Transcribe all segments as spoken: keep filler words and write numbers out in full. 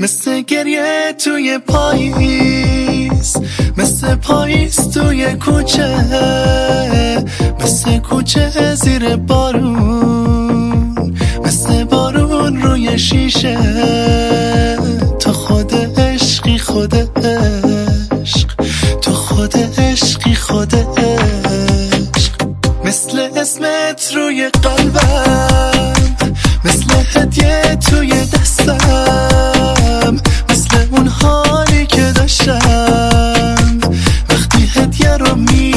مثل گریه توی پاییز، مثل پاییز توی کوچه، مثل کوچه زیر بارون، مثل بارون روی شیشه. تو خود عشقی خود عشق، تو خود عشقی خود عشق. مثل اسمت روی قلبم، مثل هدیه توی دستم، مثل اون حالی که داشتم وقتی هدیه رو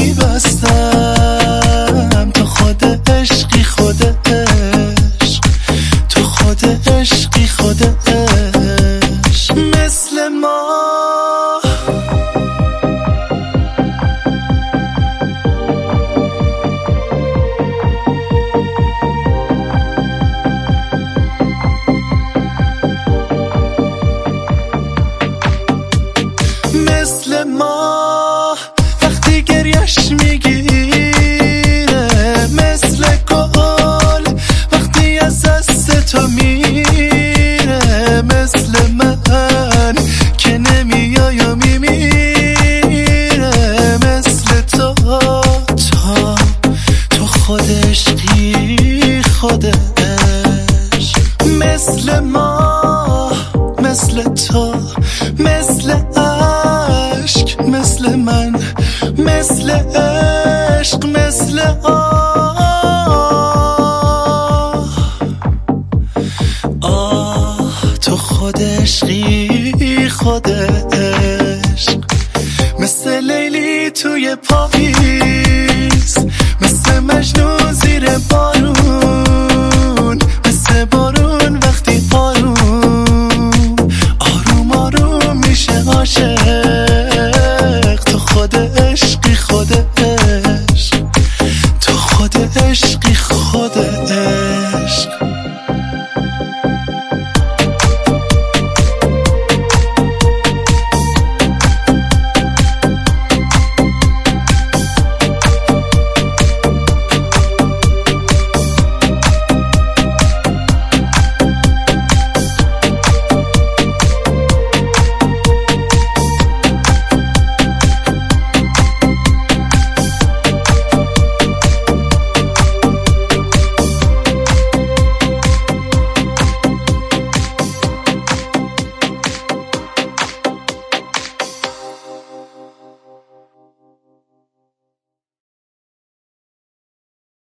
میبستم. تو خود عشقی خود عشق، تو خود عشقی خود عشق. مثل ما مثل ما وقتی گریش میگیره، مثل گل وقتی از دست تو میره، مثل من که نمیای و میمیره. مثل تو تو تو خود عشقی خود عشق. مثل ما مثل تو مثل عشق، مثل من مثل عشق، مثل آه آه. تو خود عشقی خود عشق، مثل لیلی توی پاییز، مثل مجنون زیر بارون،